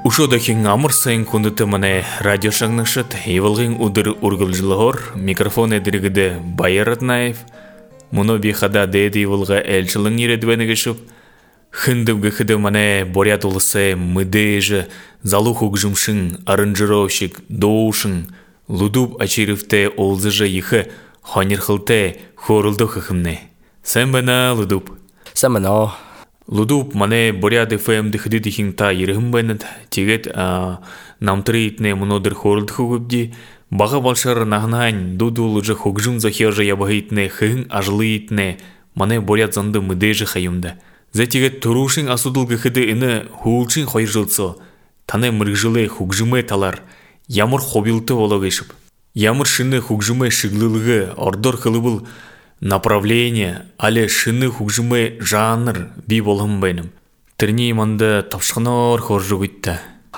Ушодахин амыр сайын күндіті міне радио шаңнықшыт, евілғын ұдыр үргілжілігір, микрофон әдіргіді Байыр Атнаев, мұны бейхада дәйді евілға әлшілің ередвені кешіп, хындывғы хыды міне борят ұлысы мүдейжі, залу хугжымшын, арынжыровшик, доушын, лудуб ачирывте олзыжы ехы, ханерхылте, хорылды хыхымне. Сән бәна, Лудуб? Сән бәна. Лудуб, мане борят ФМ дыхыды тихин та ерігім бәнет, тегет намтыры итне мұнодыр хорылды хугыбди, баға балшар нағнайн дудул ұжы хугжым захержа ябағы итне, хыгын ажылы итне, мане борят занды мүдейжі хайымда. Зә тегет тұрушын асудылғы хыды іні хуылшын хайыр жылцо, таны мұргжылы хугжымы талар, ямыр хобилты олығы ешіп. Ямыр шыны хугжымы шыглылығы, ордор қылыбыл, направление, але шыны хугжымы жанр би болғым бәйнім. Тірне иманды тапшықнар хоржы күтті.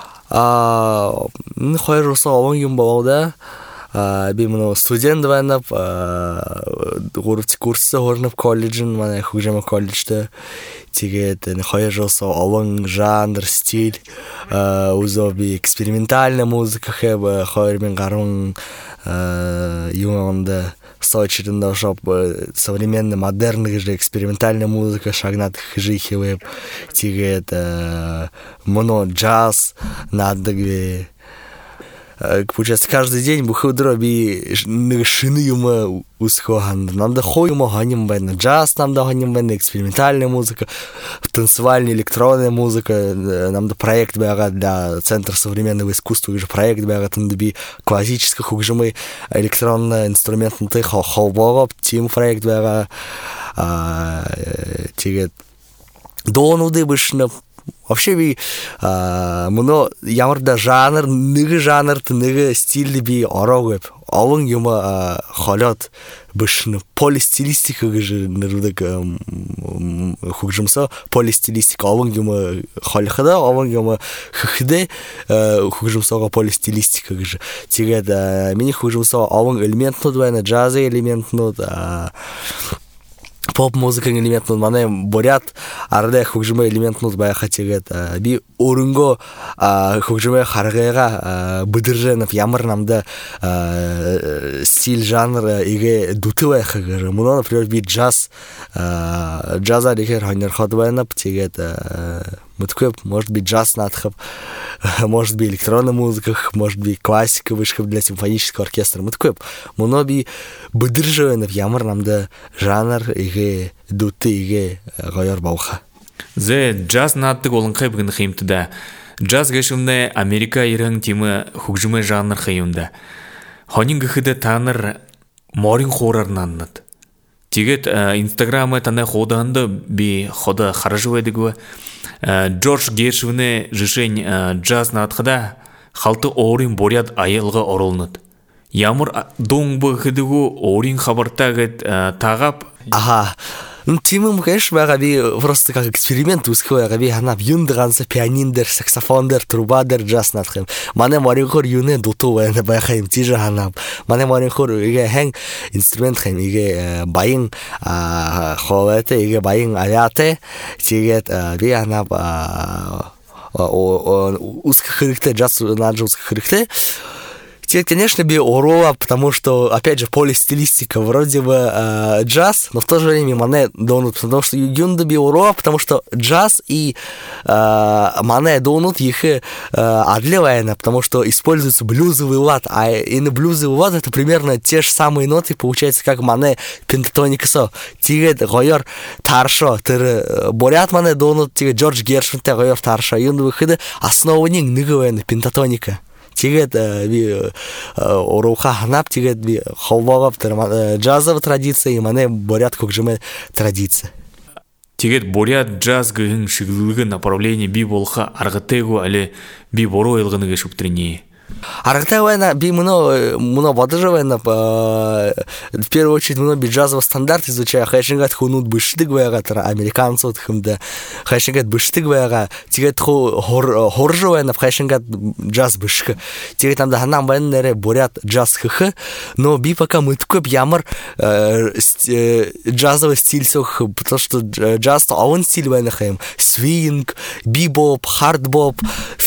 Хайыр жоса олың ем болғалда, би мұны студент бәйніп, ғұрыпты курсы ғырынып колледжін, мана хугжымы колледжді. Тегет хайыр жоса олың жанр, стиль, өзі би экспериментальна музыка хэбі, хайыр мен қарың юмағында Сочерында ошоп современный модерный же экспериментальная музыка шагнат хыжихи веб тигет моно джаз надыгве. Получается, каждый день бухудро би шины юма усхохан. Нам да хойма ганим бен джаз, нам да ганим бен экспериментальная музыка, танцевальная электронная музыка. Нам да проект бяга для Центра современного искусства, уже проект бяга там да би классических хугжимы электронный инструмент на ты хавбогоп, тим проект бяга тигет донуды бышны. Вообще би мұны ямырда жанр, ныгы жанрты, ныгы стильді би орогып. Алың юма халят бішіні полистилистика гыжы нырудык хугжымса полистилистика. Алың юма халихыда, алың юма хыхыды хугжымсаға полистилистика гыжы. Тегет мені хугжымса алың элемент нуд вайна, джазы элемент нуд, поп-музыка элемент нуд, мане борят арада хугжымы элемент нуд бая хатегет. Би орынго хугжымы харгайга быдырженов ямыр намда стиль, жанр иге дутывай хагыры. Муна, например, би джаз, джаза декер ханер ходвайнап тегет. Мыткөп, может быть, джаз надхып, может быть, электронная музыка, может быть, классика вышкап для симфонического оркестра. Мыткөп, муна би быдырженов ямыр намда жанр иге дуты иге гайар бауха. Зе джаз надтык олың қайбығын қиымтыда. Джаз гешімді Америка ерің темі хугжымы жанр қиымда. Хонин гыхыды таныр морин хорарнан над. Тегет инстаграмы таны ходағанды би хода қаражу едігі. Джордж Гершвіне жышен джаз надқыда халты орин борят айылға орылныд. Ямыр доңбы хыдығу орин хабартағыд тағап. Ага. Ну, тимым, конечно, би просто как эксперимент уской, би ханап юндыганса пианиндер, саксофондер, трубадер, джаз надхым. Мане маринхор юне дутувай на байхайм тижа ханап. Мане маринхор иге хэнг инструмент хэм иге байын ховете, иге байын аяте, тигет би ханап узко хырыкте, джаз наджа узко хырыкте. Теперь, конечно, би орова, потому что, опять же, полистилистика вроде бы джаз, но в то же время мане донут, потому что юнда би орова, потому что джаз и мане донут их адлевайна, потому что используется блюзовый лад, а и на блюзовый лад это примерно те же самые ноты, получается, как мане пентатоника со. Тигет гойор таршо, тыр борят мане донут, тигет Джордж Гершвин те гойор таршо, юнда выходы основание ныговайна пентатоника. Тигет би оруха ханап, тигет би ховвагап джазовая традиция, и мане борят хугжымы традиция. Тигет борят джаз гыгын шыглылығы направление би болха арғытегу әлі би боро елғыны гешіп тренее. Аргтавайна би муно бодыжавайна в первую очередь муно би джазовый стандарт изучая хайшингат хунут быштык вайга тара американцот хымда хайшингат быштык вайга тигет хоржавайна хайшингат джаз бышкы тигет там да ханам байнере борят джаз хы, но би пока мыткоп ямыр джазовый стиль сох, потому что джаз то он стиль вайна хайм свинг, бибоп, хардбоп,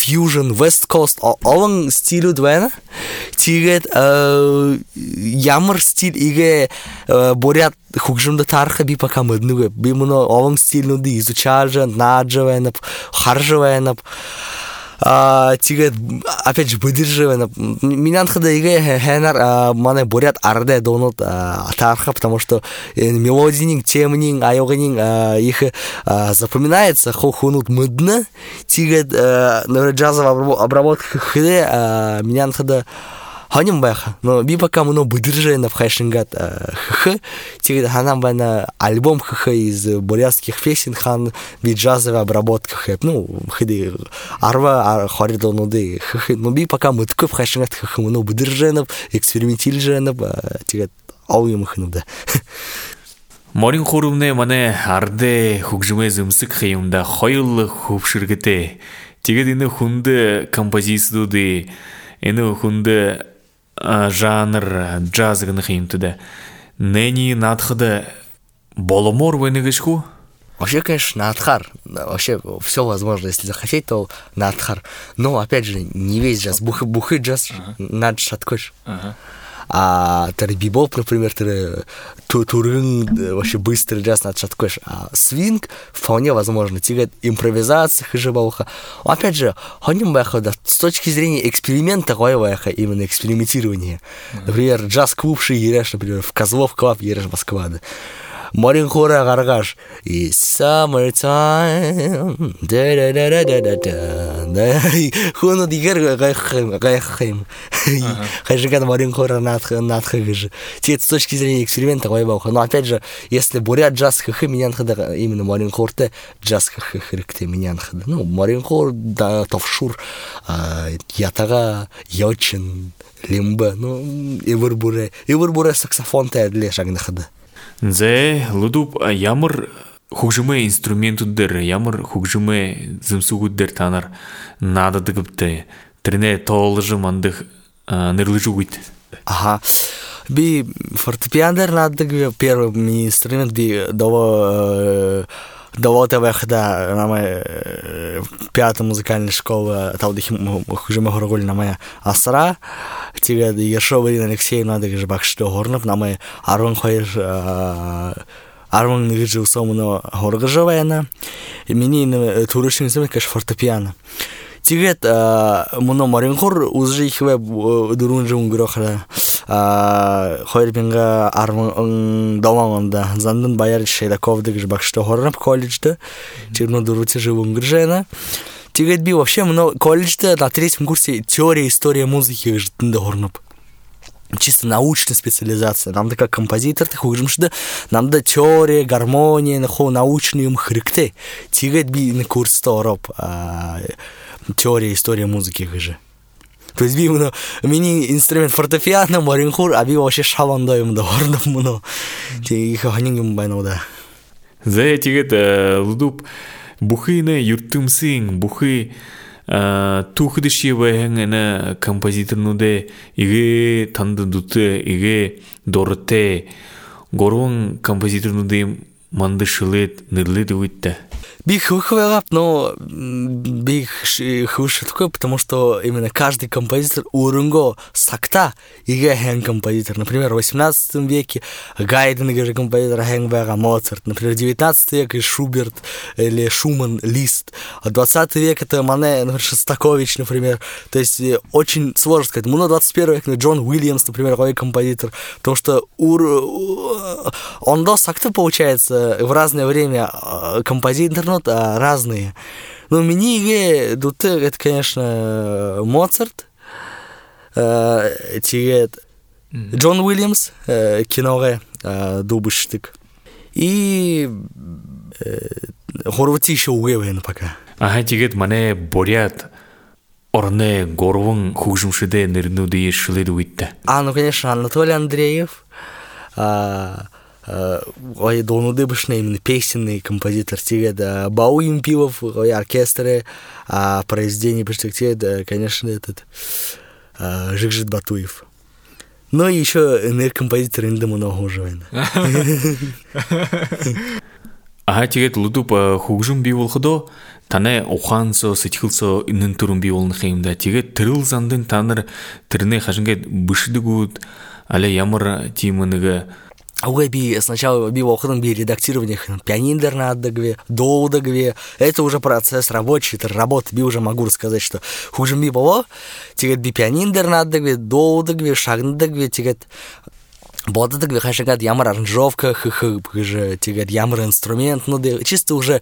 fusion, west coast, ован стилю двена. Тигет ямар стиль иге борят хугжумда тарха би пока мыднуге. Би муно ован стильнуди изучалжан, наджавенап, харжавенап. Тигет опять же выдерживая. Меня хада иге хенар мане борят арде донут тарха, потому что мелодийник, темник, айогник их запоминается, хунут мыдно. Тигет джазовая обработка хде меня хада ханим бэха, но би пока мно выдерживая на вхайшингат хх. Тигет ханам бэна альбом хх из бурятских песен хан би джазовая обработка хх. Ну хды арва хоридонуды хх. Но би пока мы такой вхайшингат хх мно выдерживая, экспериментильжена тигет ауим хнуда. Морин хорумне мане арде хугжуме зымсык хайымда хойл хупшыргыте. Тигет ины хунды композицияды, ины хунды жанр джазгын хайымтыда. Нени надхыда боломор венегешку? Вообще, конечно, надхар. Вообще, все возможно, если захотеть, то надхар. Но, опять же, не весь джаз. Бухы джаз надо шаткош. Бибоп, например, турын, вообще быстрый джаз надо шаткош. А свинг вполне возможно. Тигет импровизация хижебауха. Опять же, с точки зрения эксперимента, именно экспериментирования. Например, джаз-клуб ереш, например, в Козлов клаб ереш Москва. Морин хора гаргаш и summertime хуну дигер гайхим хажиган морин хора надхагж. С точки зрения эксперимента гайбауха. Но опять же, если бурят джаз хх меня хада именно морин хорте джаз хх хрикте меня хада. Ну морин хор да товшур ятага йочин лимба. Ну и вырбуре саксофон те для шагнахада. Зе лудуп ямар хугжуме инструментудер, ямар хугжуме зымсугудер танар надо дыгыпты. Трене толжы мандых нырлыжугуйт. Ага. Би фортепиандер надо первый инструмент би до того, когда на моей пятой музыкальной школе таудихим хужиме горголь на моя асра, тига Ершова Ирина Алексеевна надо же бахшто горнов на моей арван хоеш арван нигжил сомно горгожевена, мини турушин инструмент конечно фортепиано. Тигет моно маринхор уже их дурунжун грохра хойрбинга арван доманда зандан баяр шейдаков дыгж бахшто горнов колледжда черно дурути живун гржена. Тигет би вообще много колледжда на третьем курсе теория история музыки ждында горнов. Чисто научная специализация. Нам да как композитор, ты хужим что нам да теория, гармония, научные мхрикты. Тигет би на курс тороп теория история музыки же. То есть би мини инструмент фортепиано, маринхур, а би вообще шавандаем да горнов муно. Ти ханingim байнода. За тигет лудуп бухыны юртымсың, бухы тухыдыши вайхангана композиторнуде иге танды дуты, иге дорте, горван композиторнуде мандышылет, нырлет уитта. Биг выхвалап, но биг хуже такое, потому что именно каждый композитор урунго сакта и ген композитор. Например, в 18 веке Гайден же композитор Хенгбера, Моцарт. Например, в 19 веке Шуберт или Шуман, Лист. А 20 век это Мане, например, Шостакович, например. То есть очень сложно сказать. Ну, 21 век Джон Уильямс, например, какой композитор. Потому что он до сакта получается в разное время композитор разные. Но мини дуты это, конечно, Моцарт, тигет Джон Уильямс, киноре дубыштык. И хорвати еще уевен пока. Ага, тигет мане борят орне горван хужумшиде нырнуды ешилы дуитта. Ну, конечно, Анатолий Андреев. Донуды бышны именно песенный композитор тигет Бау Импилов, оркестры, произведение бышных тигет, конечно, этот Жикжит Батуев. Но еще композитор инда много уже. Ага тегет лудуп хугжум би болхудо тане ухансо сетхилсо иннен турун би болны хеймда тегет тырыл зандын таныр тырне хажинге бышдыгут але ямар тимыныгы Аугай би сначала би волхудом би редактирование пианиндер надо гве, долго гве. Это уже процесс рабочий, это работа. Би уже могу рассказать, что хуже би было. Тигет би пианиндер надо гве, долго гве, шагнада гве, тигет. Бодада гве, хашагат ямар аранжировка, же тигет ямар инструмент, ну да чисто уже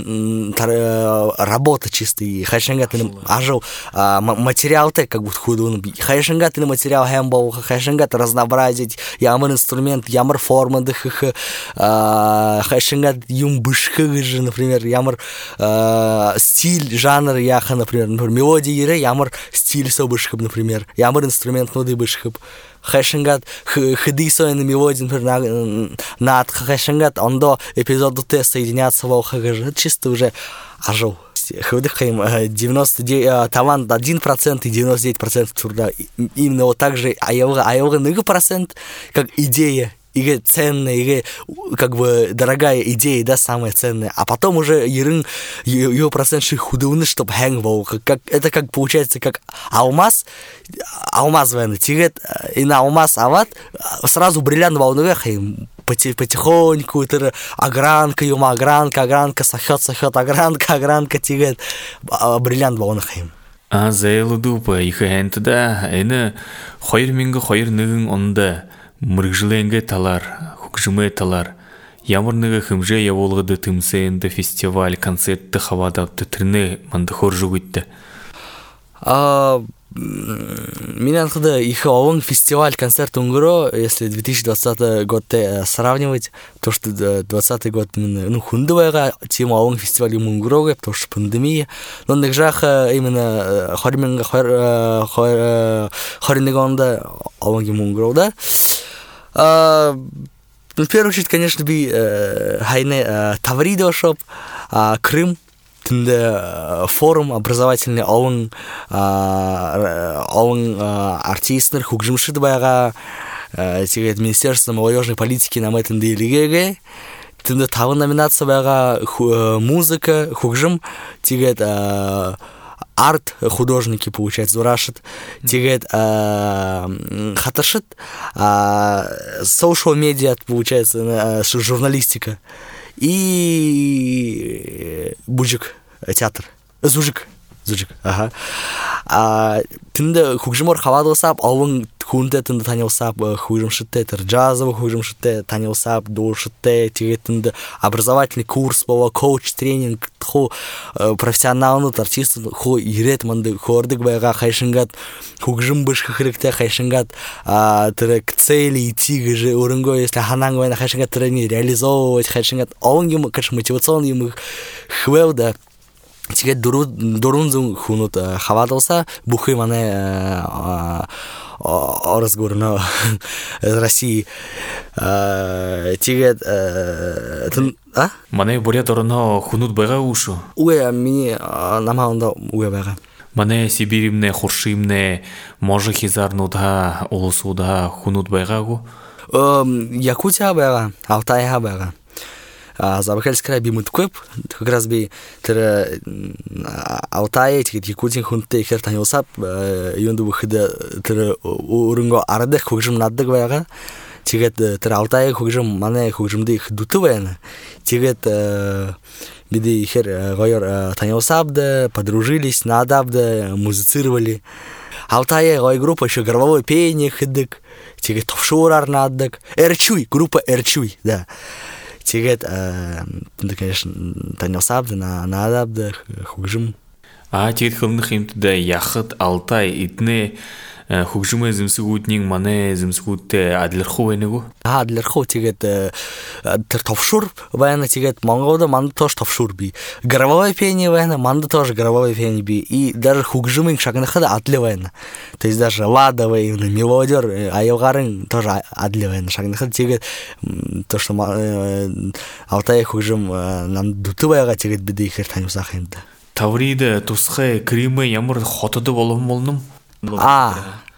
работа чистый. Хашагат ажил материал так как будто худун. Хашагат на материал хэмбол, хашагат разнообразить ямар инструмент, ямар форма да хашагат юм бышхы же, например, ямар стиль, жанр яха, например, мелодия ире, ямар стиль со бышхыб, например, ямар инструмент ноды бышхыб. Хайшангат хыды соен мелодии, например, над хайшангат, он до эпизода теста соединяться волхагажи. Чисто уже ажил. Хыдыхаем 99 талант 1% и 99% труда. Именно вот так же, а его ныга процент, как идея. Или ценная, или как бы дорогая идея, да, самая ценная. А потом уже ее процент худовны, чтобы хэнгвол. Это как получается, как алмаз войны, тигет, и на алмаз ават, сразу бриллиант волны потихоньку, огранка, юма, огранка, сахет, огранка, тигет, бриллиант волны хэм. А зайлы дупа, их хэнтда, эне хойр минга хойр ныгын онда. Мыргжиленге талар, хукжуме талар. Ямырныгы хымже яволгыды тымсейнды фестиваль, концертты хавадапты тірне манды хоржугытты. Меня тогда их овон фестиваль, концерт Унгро, если 2020 год сравнивать, то что 2020 год, ну, хундовая тема овон фестиваль Унгро, потому что пандемия, но на гжах именно хоринегонда овон Унгро, да. В первую очередь, конечно, би хайне Тавридо шоп, Крым, форум образовательный овын артистер хукжимшит байга тигет Министерство молодежной политики нам это делеге тында тавы номинация байга музыка хукжим тигет арт художники получается зурашит тигет хаташит social media получается журналистика и буджик театр зужик ага тында хукжимор хавадосап алын хунте тында танылсап хужимшитте джазовый хужимшитте танылсап душитте тигетинде образовательный курс бова коуч тренинг хо профессиональный артист хо ирет манды хордык байга хайшингат хукжим бышкы хректе хайшингат трек цели идти же урынго если ханангвайна хайшингат трени реализовывать хайшингат алын ему конечно мотивационный ему хвелда тигет дурунзун хунут хавадалса бухы мане разговорно из России тигет мане бурят орно хунут байга ушу уе мини намаунда уе байга мане сибиримне хуршимне може хизарнуда улусуда хунут байгагу Якутия байга Алтайга байга Забайкальский край бимут көп, как раз би Алтай, Якутин хунты хер танылсап, юнду выхода урынго арады хукжим наддык байга, тигет Алтай хукжим мане хукжимды их дуты байна, тигет биди хер гойор танылсапды, подружились, надабды, музицировали. Алтай гой группа еще горловое пение хыдык, тигет товшурар наддык, Эрчуй, группа Эрчуй, да. Тигет, конечно, танылсапды, надабды, хукжим. Тигет хылных имтіде яхыт Алтай итне хукжимы зімсігутнің мане зімсігутте адлерху вайнегу? Адлерху тигет товшур вайна тигет Монголда манды тоже товшур би. Горловое пение вайна манды тоже горловое пение би. И даже хукжимын шагнахада адли вайна. То есть даже ладовый мелодер, айылгарын тоже адли вайна шагнахада тигет то, что Алтай хукжим нам дуты вайга тигет биде ихер танюсах енді. Тавриде тусхай Кримы ямар хотыды болым болным?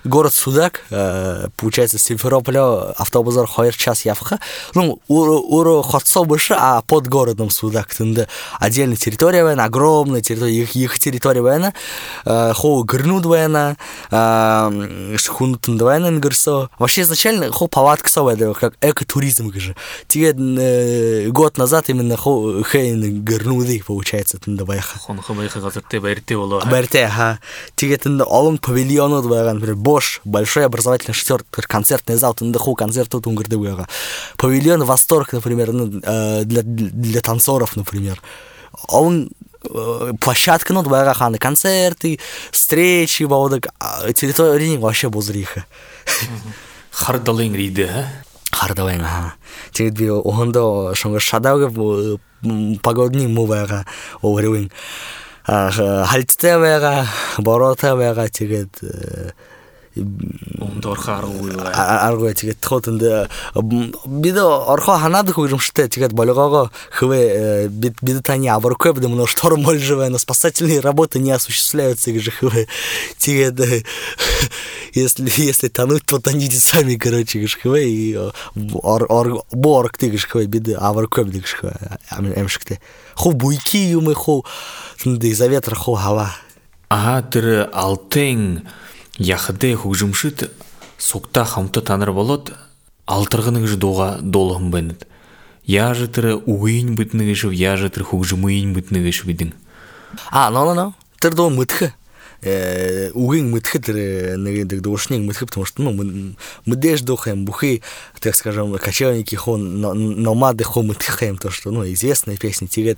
город Судак, получается, с Симферополя автобусар хоер час явха. Ну, уру ходцо больше, а под городом Судак. Тында отдельная территория война, огромная территория, их территория война. Хо грнуд война, шхунутын война грсо. Вообще изначально хо палатка совая, как экотуризм же. Тебе год назад именно хо хейн грнуды получается тында вайха. Хон хабайха газетте берте боло. Берте, ха. Тебе тында алон павильон вайган, например, Бош, большой образовательный шатер, концертный зал, тында хо концерт тут унгрды вайга. Павильон Восторг, например, для танцоров, например. Он площадка, ну, двора ханы, концерты, встречи, территория вообще бузриха. Хардалын риде, а? Хардалын, ага. Тегет би оғында шонға шадауға погодни мувайға оғырыуын. Хальтте вайға, борота вайға тегет... Оғында орқа арғуы. Арғуы тегет тұқытынды. Биді орқа ханады көйрімшті тегет болығаға хывы биді тани абыр көбді, но шторм моль живая, но спасательные работы не осуществляются, хывы тегет... Если тонуть, то тоните сами, короче, хывы и борг ты, хывы биді абыр көбді, хывы әмшікті. Ху буйки юмы, ху из-за ветра, ху хава. Ага, тірі алтын яхыды хугжымшыт сукта хамты таныр болот, алтырғының жидуға долығын бәнет. Я же тірі уғын бітінігі шып, я же тірі хугжымыйын бітінігі шып едің. No. Тірі доғы мұтқы. Угин мытхитер душник мытхит, потому что мы дешь духаем бухи, так скажем, кочевники хон номады хон мытхаем, то что известная песня тигет.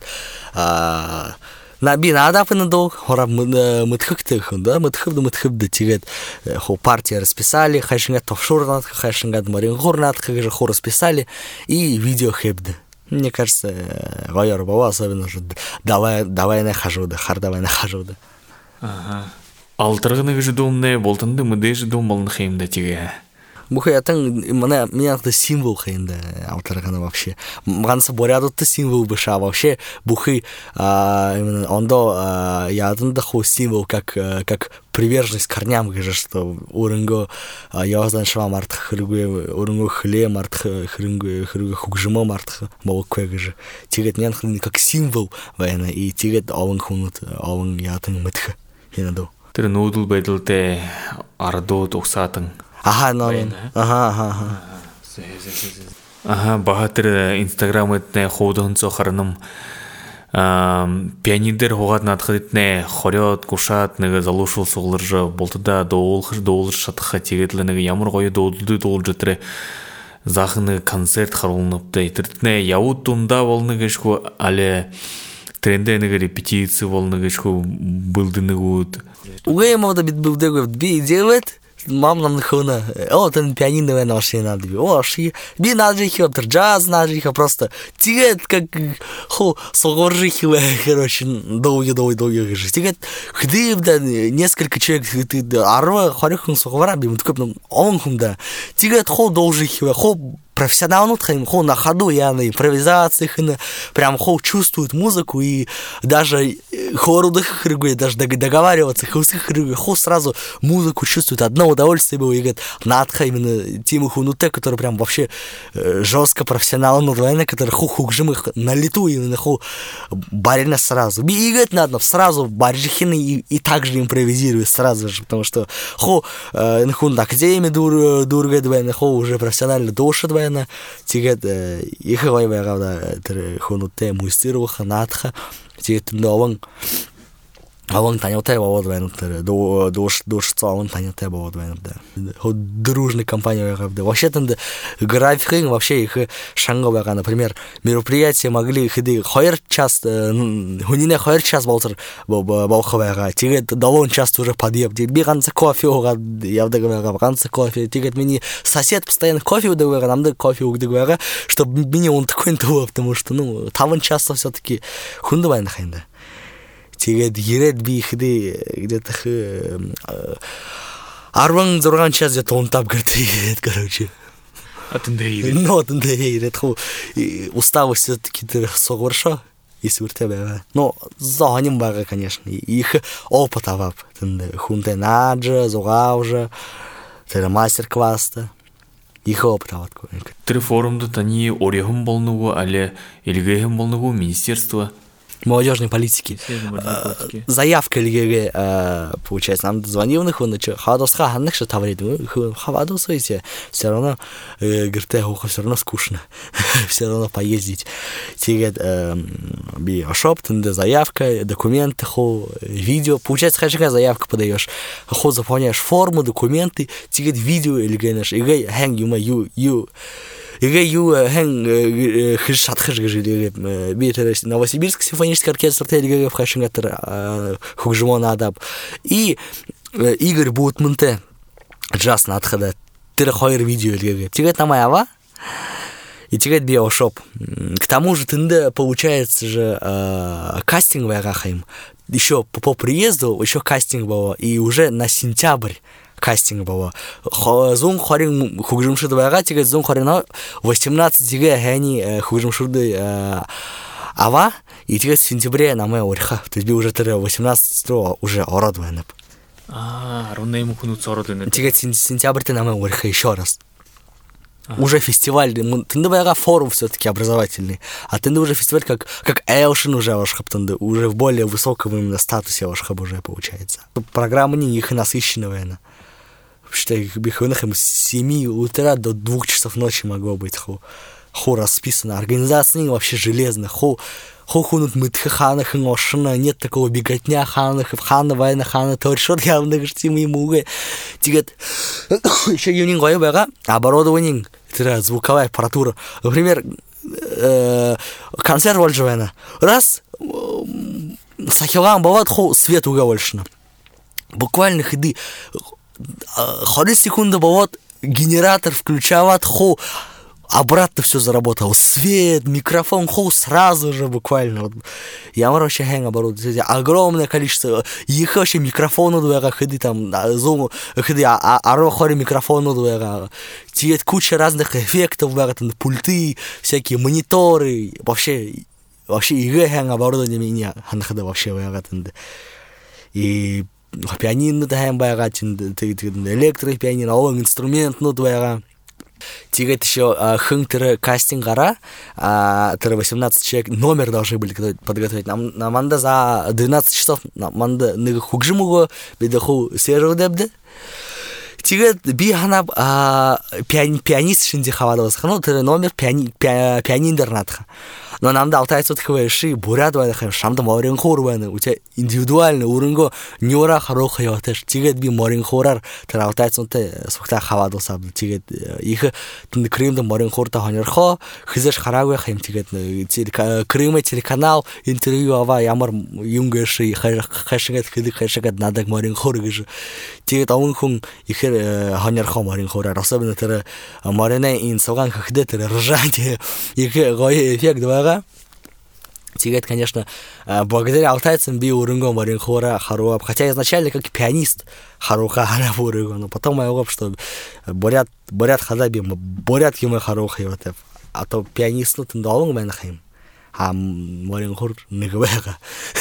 Наби надо пынадол, хора мытхиктых, да, мытхив да тигет. Хо партия расписали, хайшингат офшорнат, хайшингат марингорнат, же хо расписали и видео хебды. Мне кажется, вайор бава особенно же давай нахожу да, хар давай нахожу да. Ага. Алтырғыны жидуымны болтынды мұды жидуым болын қиымда теге. Бухай атың, меня это символ қиымда алтырғыны вообще. Мағанысы борядотты символ быша вообще. Бухай, ондо ядында ху символ, как приверженность корням, что урынго яғыздан шыва мартық хыргуе, урынго хыле мартық хыргуе хугжыма мартық молықкуе гыжы. Тегет мен как символ вайна, и тегет алын хунут, алын ятың мүтхі. Тірі нудыл бәділті ардо тоқсатың. Ага, ага. Ага, баға тірі инстаграм етіне хоудығын соқарыным. Пианидер хоғат надқы етіне хорет, кушат, неге залушыл соғылыр жы. Болтыда доғылыр шатыққа тегетлі неге ямыр қойы доғылды доғыл жытыры. Зақыны концерт қарылыныпты. Тіртіне яуыт тұнда болны кешку, әлі тренде неге репетиция болны кешку бұлдыны ғуыт. Угай мавда бит был дегов би делает, мам нам нахуна. О, там пианино на вообще надо би. О, ши би надо их джаз, надо их просто тигет как хо сооржи хиле, короче, долго же. Тигет хды да несколько человек ты арва хорихун соговара би мткоп он хунда. Тигет хо должи хиле, хо профессионал хо на ходу, я на импровизациях, прям хо чувствует музыку и даже хору даже договариваться, хо сразу музыку чувствует, одно удовольствие было, и говорит, надха именно Тиму Хунуте, который прям вообще жестко профессионал, который хугжимых на лету именно хо барина сразу. И говорит, надо сразу баржихины и также импровизирует сразу же, потому что хо нахун академия дурга двойна, хо уже профессионально душа двойна, тигет их вайвайга Хунуте муистироваха, надха, тигет нован аван танятай бавод вайнут дошца аван танятай бавод вайнут да. Дружная компания вайнут. Вообще там график вообще их шанга вайга, например, мероприятия могли ходы хайр час, хунине хайр час болтер балха вайга. Тигет давон час уже подъеб. Биганца кофе угад, я вдагавайга биганца кофе. Тигет мини сосед постоянно кофе удагавайга, нам да кофе удагавайга, чтобы мини он такой того, потому что таван часто все-таки хунда вайна хайнда. Тигет ерет бихды где-то арван зурган час где-то он тап говорит, короче. Атында ерет. Атында ерет. Устава все-таки ты соғырша, если у тебя. Но загоним бага, конечно. Их опыт авап. Хунте наджа, зугавжа. тірі мастер-класты. Екі опыт алады көңіл. Тірі форумды тани орехым болнугу, әлі илгейхым болнугу министерство. Молодежной политики. Заявка или получается, нам дозвонил них, он хавадосха ханных что таврит, хавадосы эти, все равно говорит, все равно скучно, все равно поездить. Тигет би шоп, тенде заявка, документы, видео, получается, какая заявка подаешь, заполняешь форму, документы, тигет видео или генеш, и хэнг ю хэн хышатхыш гыжили битер Новосибирск симфонический оркестр телеге в хашингатер хугжмон адап и Игорь Бутманте джаз надхада тир хойр видео леге тигет намаява и тигет биошоп. К тому же тынде получается же кастинг вайрахаим еще по приезду еще кастинг было и уже на сентябрь кастинг было. Зум хорин хугжимшуды байга тигет зум хорина 18-ге хани хугжимшуды ава и тигет в сентябре на моя орха. То есть би уже 18-го уже ородвенеп. Ровно ему кунут ородвенеп. Тигет сентябрь ты на моя орха еще раз. Уже фестиваль, тынды байга форум все-таки образовательный, а тынды уже фестиваль как Элшин уже вашхаб, тынды уже в более высоком именно статусе вашхаб уже получается. Программа не их насыщенная. Считай, с 7 утра до 2 часов ночи могло быть ху расписано. Организация вообще железная. Ху хунут мытхаханах и ношина. Нет такого беготня ханах, хана война, хана торшот, явно гштим ему угы. Тигет, еще юнин гой бэга, оборудование, звуковая аппаратура. Например, концерт вольжевена. Раз, сахилам бывает, свет уговольшина. Буквально ходы. 40 секунд бывает, генератор включават, обратно все заработал. Свет, микрофон, сразу же буквально. Вот. Я вообще хэнг оборудование. Огромное количество. Их вообще микрофону дуэга, ходы там, зуму, ходы, хори микрофону дуэга. Тиет куча разных эффектов, там, пульты, всякие мониторы. Вообще их хэнг оборудование меня. Ханхада вообще и пианино даем байгатин, электропианино, инструмент, двояга. Тигет еще хынтыры кастинг гара, 18 человек номер должны были подготовить. Нам анда за 12 часов, нам анда ныгы хугжимуго, бедаху свежего дебде. Тигет биханаб пианист шинди хавадовас, ну номер пианиндернатха. Но нам дал тайцут хвеши, бурят вайдахаем, шамда морин хор вайны, у тебя индивидуальный урынго нюра харох хайотеш, тигет би морин хорар, тара тайцут те сухта хавадо саб, тигет их крымда морин хор та ханерхо, хизеш харагуя хаим тигет Крыма телеканал интервью ава ямар юнгеши хашигет хиды хашигет надак морин хор гыж, тигет аун хун их ханерхо морин хорар, особенно тара морина инсоган хахде тара ржанте, их гой эффект двага. Тигет, конечно, благодаря алтайцам би урынгом варин хора харуап. Хотя изначально как пианист харуха хара урынгом, но потом я угоб, что борят хадаби, борят ему харуха его. А то пианист ну тындалың мен хаим. А варин хор нигвега.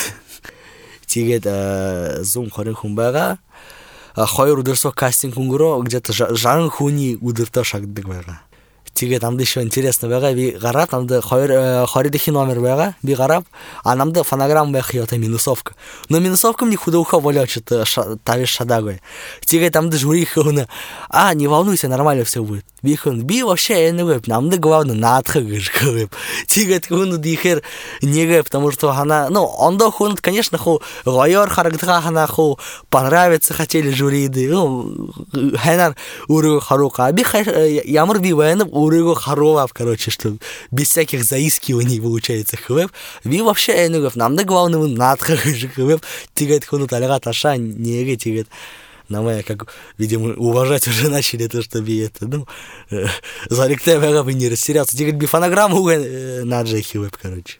Тигет зум хорин хумбега. Хойр удерсо кастинг унгуро где-то жан хуни удерто шагдыгвега. Тигет намды еще интересно бэга би гарап намды хоридихи номер бэга би гарап а намды фонограмм бэхи это минусовка. Но минусовка мне худо ухо волёчит тавиш шадагой. Тигет намды жюри хуна не волнуйся, нормально все будет. Би вообще я не веб, намды главное надха гыжкавеб. Тигет хуну дихер не гэб, потому что она, он до хунут, конечно, гайор харагдха хана понравится хотели жюриды. Хэнар уру харука. Би ямар би вайнып урыго харовав, короче, что без всяких заискиваний получается хвеб. Ви вообще я не веб, намды главное надха гыжкавеб. Тигет хуну талага таша не тигет. Нам как, видимо, уважать уже начали то, что би это, за ректэ бы не растеряться. Тигет би фонограмму на джехи веб, короче.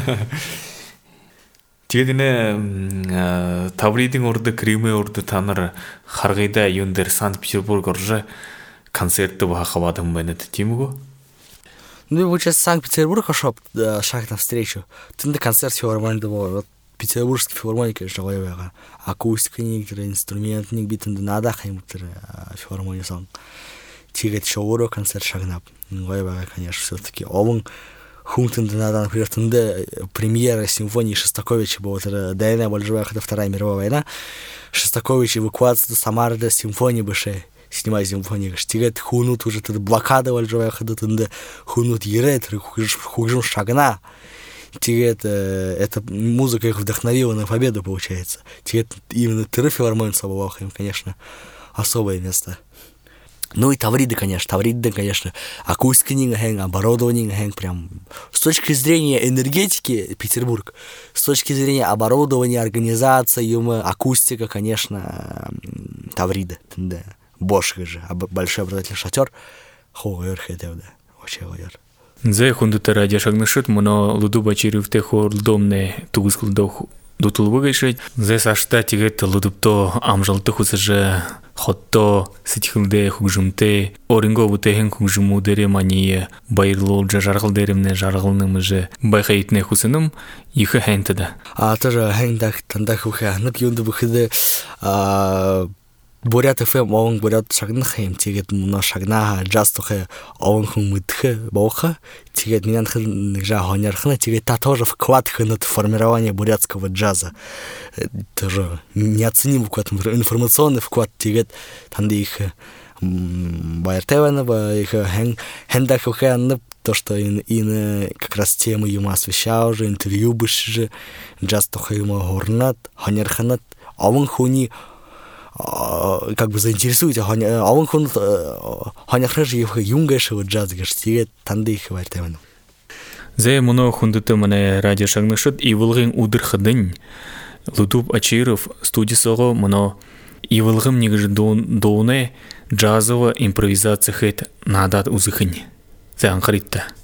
Тигетіне Тавридың орды, Крымы орды таныр Харгайда юндер Санкт-Петербург оржа концертты бахавадым бәні тетимуго? Ну, вот сейчас Санкт-Петербург шаг навстречу. Ты на концерт все нормально было. Петербургский филармоник жалоевага. Акустика негдер, инструмент нег битінде нада хаймуттер филармония сон. Тигет шоуро концерт шагнап. Гоевага, конечно, все-таки. Овын хунтында нада, например, тында премьера симфонии Шостаковича была ДНА Большая Вторая мировая война. Шостакович эвакуация до Самары симфонии быше. Снимай симфонии. Тигет хунут уже тогда блокада Большая тында хунут ерет, хужим шагна. Тигет, эта музыка их вдохновила на победу, получается. Тигет именно Тыры филармония собывал им, конечно, особое место. Ну и Тавриды, конечно, акустика не хэнг, оборудование не хэнг, прям. С точки зрения энергетики Петербург, с точки зрения оборудования, организации, акустика, конечно, Тавриды, да. Бошка же, большой образовательный шатер, хугайор хэтев, да, вообще хугайор. Зе хундута радио шагнышит, моно луду бачирив те хордомне тугускулдох дутулбыгайшит. Зе сашта тигет лудупто амжалты хусаже хотто ситхилде хугжумте оринго бутехен хугжуму деремание байрлол жаргал деремне жаргалным же байхайтне хусыным ихе хентеда. Тоже хендах тандах ухе, нып юнды бухиде Бурят ФМ он бурят шагнахем тигет на шагнаха джастухе он хумытхе боха тигет минанхе нигжа гонярхна тигет та тоже вклад на формирование бурятского джаза. Тоже неоценимый вклад, информационный вклад тигет танды их байртевана их хендах ухе то, что ин как раз темы юма освещал же интервью быш же джастухе юма горнат гонярхнат он хуни как бы заинтересуете, а он хоняхрежи юнгешего джаз гештиге танды их вартевен. Зе моно хундуты мане радио шагнышит и вылгын удырхадын. Лутуб Ачиров студисого моно и вылгым негж доуне джазова импровизация хэт надат узыхын. Зе анхаритта.